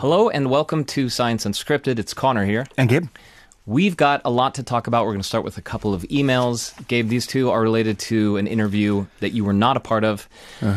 Hello and welcome to Science Unscripted. It's Connor here. And Gabe. We've got a lot to talk about. We're going to start with a couple of emails. Gabe, these two are related to an interview that you were not a part of.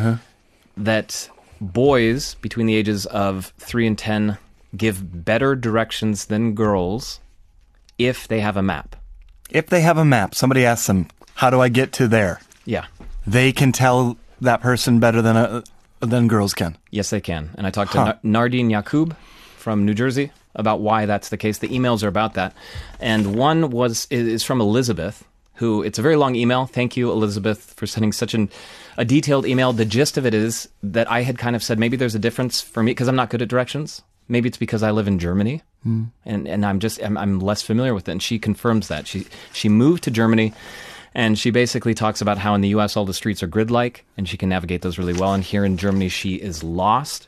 That boys between the ages of 3 and 10 give better directions than girls if they have a map. If they have a map, somebody asks them, how do I get to there? Yeah. They can tell that person better than girls can. Yes, they can. And I talked to Nardine Yacoub from New Jersey about why that's the case. The emails are about that. And one is from Elizabeth, who, it's a very long email. Thank you, Elizabeth, for sending such a detailed email. The gist of it is that I had kind of said maybe there's a difference for me because I'm not good at directions. Maybe it's because I live in Germany and I'm less familiar with it. And she confirms that. She moved to Germany. And she basically talks about how in the U.S. all the streets are grid-like, and she can navigate those really well. And here in Germany, she is lost.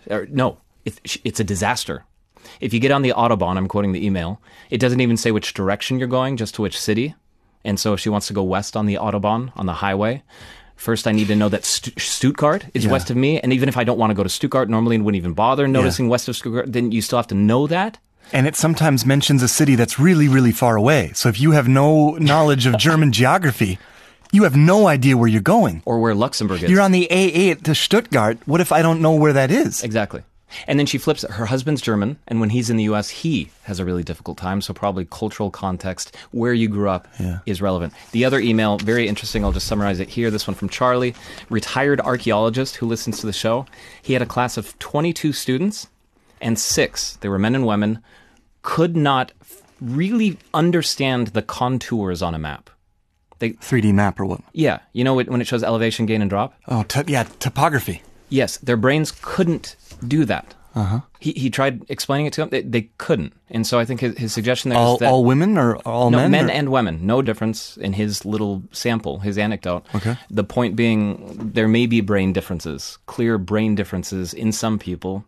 It's a disaster. If you get on the Autobahn, I'm quoting the email, it doesn't even say which direction you're going, just to which city. And so if she wants to go west on the Autobahn, on the highway, first I need to know that Stuttgart is west of me. And even if I don't want to go to Stuttgart, normally I wouldn't even bother noticing west of Stuttgart, then you still have to know that. And it sometimes mentions a city that's really, really far away. So if you have no knowledge of German geography, you have no idea where you're going. Or where Luxembourg is. You're on the A8 to Stuttgart. What if I don't know where that is? Exactly. And then she flips it. Her husband's German, and when he's in the U.S., he has a really difficult time. So probably cultural context, where you grew up, is relevant. The other email, very interesting. I'll just summarize it here. This one from Charlie, retired archaeologist who listens to the show. He had a class of 22 students, and 6, they were men and women, could not really understand the contours on a map. 3D map or what? Yeah. You know when it shows elevation, gain, and drop? Oh, topography. Yes. Their brains couldn't do that. He tried explaining it to them. They couldn't. And so I think his suggestion there is that... All women or all men? No, men and women. No difference in his little sample, his anecdote. Okay. The point being, there may be brain differences, clear brain differences in some people.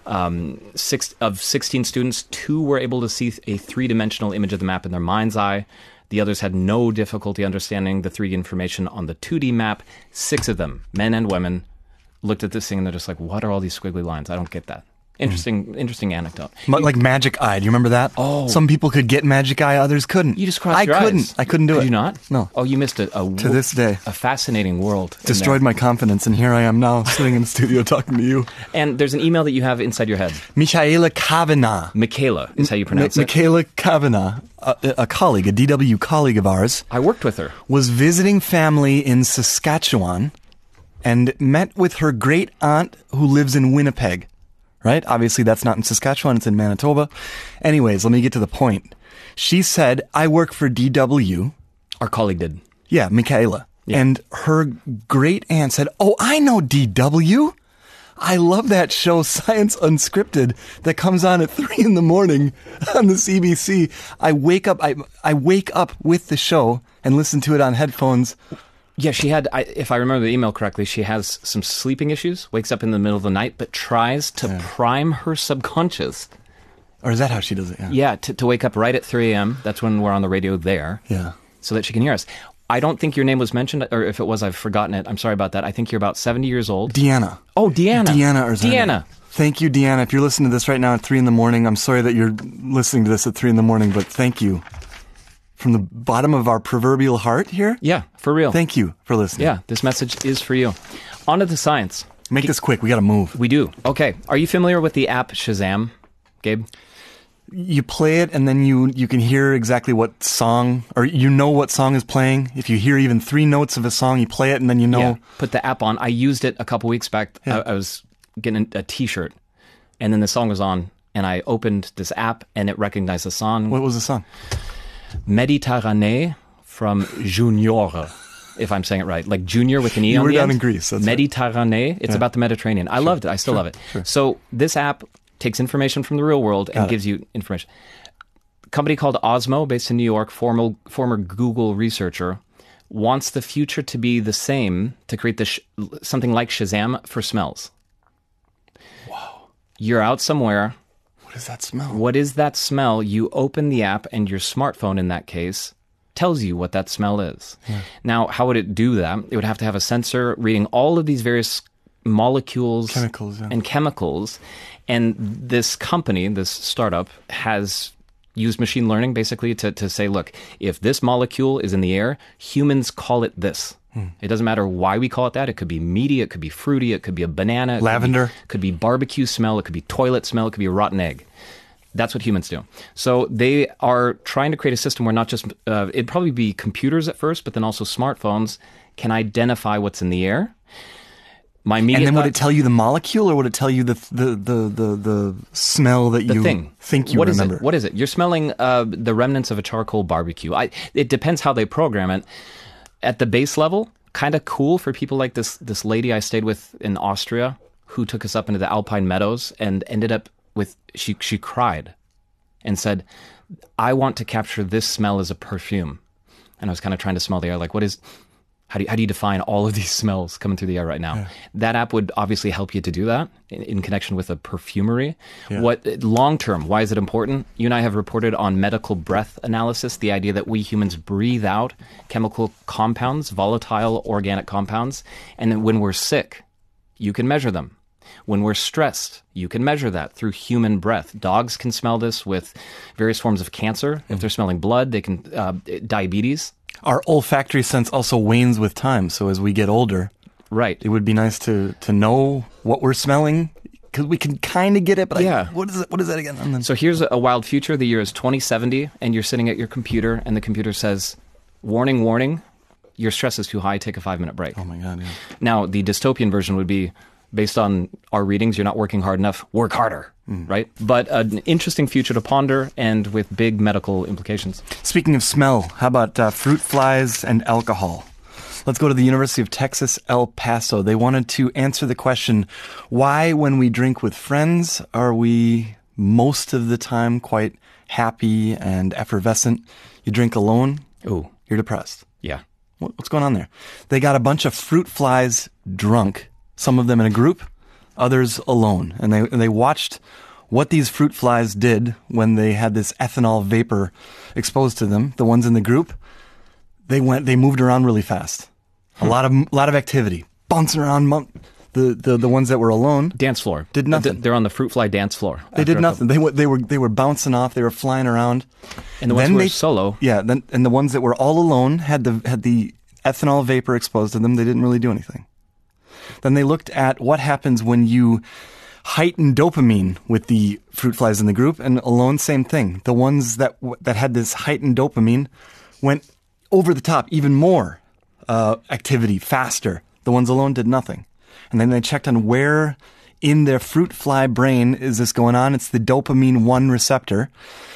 6 of 16 students, 2 were able to see a 3-dimensional image of the map in their mind's eye. The others had no difficulty understanding the 3D information on the 2D map. 6 of them, men and women, looked at this thing and they're just like, what are all these squiggly lines? I don't get that. Interesting anecdote. Like magic eye. Do you remember that? Oh. Some people could get magic eye, others couldn't. You just crossed your eyes. I couldn't do it. Did you not? No. Oh, you missed to this day. A fascinating world. Destroyed my confidence, and here I am now sitting in the studio talking to you. And there's an email that you have inside your head. Michaela Kavanagh. Michaela is how you pronounce it. Michaela Kavanagh, a colleague, a DW colleague of ours. I worked with her. Was visiting family in Saskatchewan and met with her great aunt who lives in Winnipeg. Right? Obviously, that's not in Saskatchewan. It's in Manitoba. Anyways, let me get to the point. She said, I work for DW. Our colleague did. Yeah, Michaela. Yeah. And her great aunt said, oh, I know DW. I love that show, Science Unscripted, that comes on at 3 in the morning on the CBC. I wake up with the show and listen to it on headphones. Yeah, she had, if I remember the email correctly, she has some sleeping issues, wakes up in the middle of the night, but tries to prime her subconscious. Or is that how she does it? Yeah, to wake up right at 3 a.m. That's when we're on the radio there. Yeah. So that she can hear us. I don't think your name was mentioned, or if it was, I've forgotten it. I'm sorry about that. I think you're about 70 years old. Deanna. Oh, Deanna. Deanna. Thank you, Deanna. If you're listening to this right now at 3 in the morning, I'm sorry that you're listening to this at 3 in the morning, but thank you. From the bottom of our proverbial heart here? Yeah, for real. Thank you for listening. Yeah, this message is for you. On to the science. Make this quick. We got to move. We do. Okay. Are you familiar with the app Shazam, Gabe? You play it and then you can hear exactly what song, or you know what song is playing. If you hear even 3 notes of a song, you play it and then you know. Yeah. Put the app on. I used it a couple weeks back. Yeah. I was getting a T-shirt and then the song was on and I opened this app and it recognized the song. What was the song? Méditerranée from Junior, if I'm saying it right. Like Junior with an E on the end. You were down in Greece. That's Méditerranée. Right. It's about the Mediterranean. I loved it. I still love it. Sure. So this app takes information from the real world and gives you information. A company called Osmo, based in New York, former Google researcher, wants the future to be the same, to create something like Shazam for smells. Wow. You're out somewhere. What is that smell? What is that smell? You open the app and your smartphone, in that case, tells you what that smell is. Yeah. Now, how would it do that? It would have to have a sensor reading all of these various molecules Chemicals, yeah. and chemicals. And this company, this startup, has used machine learning basically to say, look, if this molecule is in the air, humans call it this. It doesn't matter why we call it that. It could be meaty, it could be fruity, it could be a banana. Lavender. Could be barbecue smell, it could be toilet smell, it could be a rotten egg. That's what humans do. So they are trying to create a system where not just, it'd probably be computers at first, but then also smartphones can identify what's in the air. My immediate And then would thought- it tell you the molecule, or would it tell you the smell that you think you remember? What is it? You're smelling the remnants of a charcoal barbecue. It depends how they program it. At the base level, kind of cool for people like this lady I stayed with in Austria who took us up into the Alpine meadows and ended up with, she cried and said, I want to capture this smell as a perfume. And I was kind of trying to smell the air, like how do you define all of these smells coming through the air right now? Yeah. That app would obviously help you to do that in connection with a perfumery. Yeah. What long term, why is it important? You and I have reported on medical breath analysis, the idea that we humans breathe out chemical compounds, volatile organic compounds, and then when we're sick, you can measure them. When we're stressed, you can measure that through human breath. Dogs can smell this with various forms of cancer. If they're smelling blood, they can, diabetes. Our olfactory sense also wanes with time. So as we get older, right, it would be nice to know what we're smelling, because we can kind of get it. But yeah, what is it? What is that again? And then, so here's a wild future. The year is 2070, and you're sitting at your computer, and the computer says, "Warning, warning, your stress is too high. Take a 5-minute break." Oh my God! Yeah. Now the dystopian version would be, based on our readings, you're not working hard enough. Work harder. Right? But an interesting future to ponder, and with big medical implications. Speaking of smell, how about fruit flies and alcohol? Let's go to the University of Texas, El Paso. They wanted to answer the question, why when we drink with friends are we most of the time quite happy and effervescent? You drink alone, ooh, you're depressed. Yeah. What's going on there? They got a bunch of fruit flies drunk, some of them in a group, others alone. And they watched what these fruit flies did when they had this ethanol vapor exposed to them. The ones in the group, they moved around really fast. A lot of activity, bouncing around. The ones that were alone, dance floor, did nothing. They're on the fruit fly dance floor. They did nothing. They were bouncing off. They were flying around. And the ones who were solo, yeah. And the ones that were all alone had the ethanol vapor exposed to them. They didn't really do anything. Then they looked at what happens when you heighten dopamine with the fruit flies in the group, and alone, same thing. The ones that had this heightened dopamine went over the top, even more activity, faster. The ones alone did nothing. And then they checked on where in their fruit fly brain is this going on. It's the dopamine 1 receptor.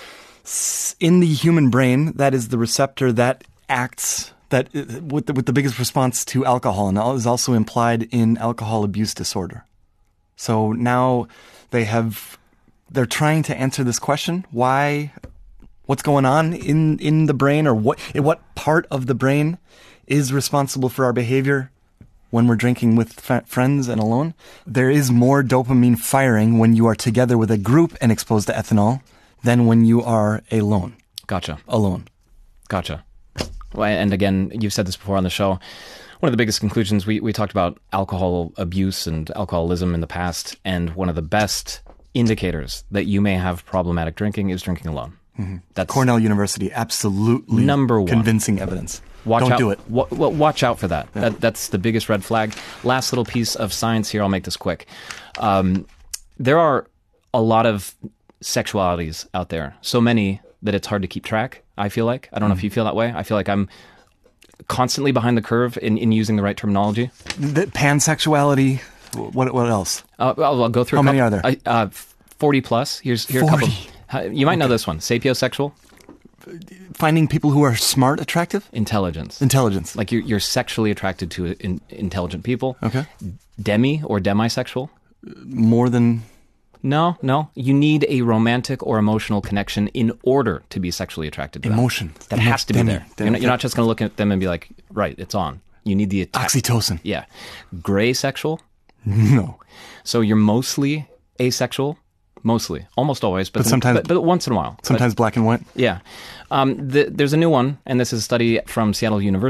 In the human brain, that is the receptor that acts with the biggest response to alcohol, and is also implied in alcohol abuse disorder. So now they're trying to answer this question: what's going on in the brain, or what part of the brain is responsible for our behavior when we're drinking with friends and alone? There is more dopamine firing when you are together with a group and exposed to ethanol than when you are alone. Gotcha. Alone. Gotcha. Well, and again, you've said this before on the show. One of the biggest conclusions, we talked about alcohol abuse and alcoholism in the past, and one of the best indicators that you may have problematic drinking is drinking alone. Mm-hmm. That's Cornell University, absolutely number one. Convincing evidence. Don't do it. Watch out for that. Yeah. That's the biggest red flag. Last little piece of science here, I'll make this quick. There are a lot of sexualities out there, so many that it's hard to keep track, I feel like. I don't know if you feel that way. I feel like I'm constantly behind the curve in using the right terminology. The pansexuality, what else? I'll go through How many are there? 40 plus. Here 40. A couple. You might know this one. Sapiosexual. Finding people who are smart attractive? Intelligence. Like you're sexually attracted to intelligent people. Okay. Demi or demisexual. More than... No. You need a romantic or emotional connection in order to be sexually attracted to them. Emotion. That has to be there. You're not just going to look at them and be like, right, it's on. You need the... Oxytocin. Yeah. Gray sexual? No. So you're mostly asexual? Mostly. Almost always. But sometimes... But once in a while. Sometimes black and white? Yeah. There's a new one, and this is a study from Seattle University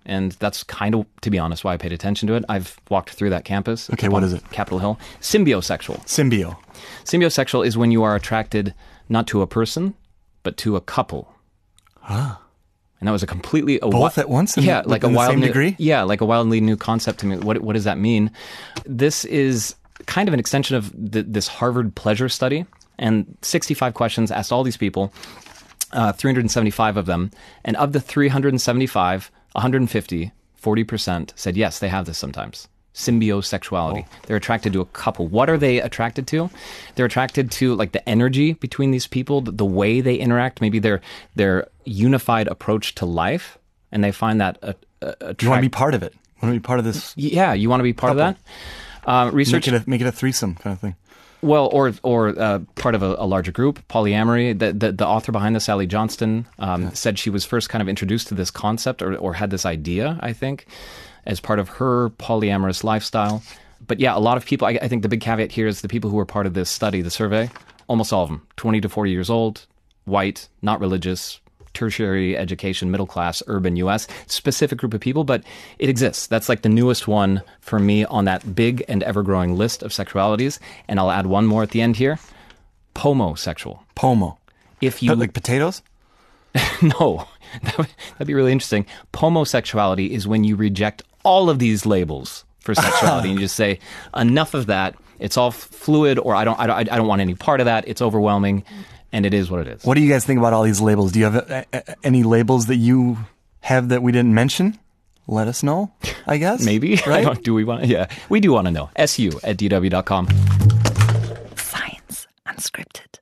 And that's kind of, to be honest, why I paid attention to it. I've walked through that campus. Okay, what is it? Capitol Hill. Symbiosexual. Symbiosexual is when you are attracted not to a person, but to a couple. Ah. And that was a completely... Both at once? Yeah, like a wild same degree? Yeah, like a wildly new concept to me. What does that mean? This is kind of an extension of this Harvard pleasure study. And 65 questions, asked all these people, 375 of them. And of the 375... 150, 40% said yes, they have this sometimes. Symbiosexuality. Oh. They're attracted to a couple. What are they attracted to? They're attracted to like the energy between these people, the way they interact, maybe their unified approach to life, and they find that you want to be part of it. You want to be part of this. Yeah, you want to be part couple. of that. Research. Make it a threesome kind of thing. Well, or part of a larger group, polyamory. The author behind this, Sally Johnston, said she was first kind of introduced to this concept or had this idea, I think, as part of her polyamorous lifestyle. But yeah, a lot of people, I think the big caveat here is the people who were part of this study, the survey, almost all of them, 20 to 40 years old, white, not religious, tertiary education, middle class, urban U.S., specific group of people, but it exists. That's like the newest one for me on that big and ever-growing list of sexualities. And I'll add one more at the end here. Pomosexual. Pomo. If you like potatoes? No. That'd be really interesting. Pomosexuality is when you reject all of these labels for sexuality and you just say, enough of that. It's all fluid, or I don't want any part of that. It's overwhelming. And it is what it is. What do you guys think about all these labels? Do you have any labels that you have that we didn't mention? Let us know, I guess. Maybe. Right? Do we want to? Yeah, we do want to know. su@dw.com. Science Unscripted.